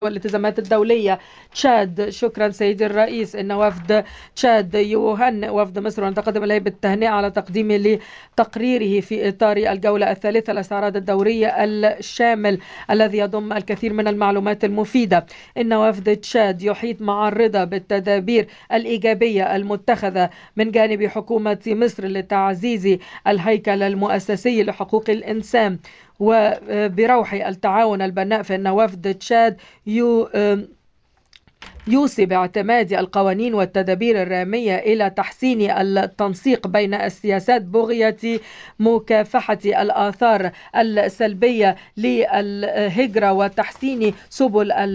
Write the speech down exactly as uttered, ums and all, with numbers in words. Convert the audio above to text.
والالتزامات الدولية. تشاد. شكرا سيدي الرئيس. إن وفد تشاد يهنئ وفد مصر ونتقدم إليه بالتهنئة على تقديمه لتقريره في إطار الجولة الثالثة للاستعراض الدوري الشامل الذي يضم الكثير من المعلومات المفيدة. إن وفد تشاد يحيط مع الرضا بالتدابير الإيجابية المتخذة من جانب حكومة مصر لتعزيز الهيكل المؤسسي لحقوق الإنسان وبروح التعاون البناء. فإن وفد تشاد يوصي باعتماد القوانين والتدابير الرامية إلى تحسين التنسيق بين السياسات بغية مكافحة الآثار السلبية للهجرة وتحسين سبل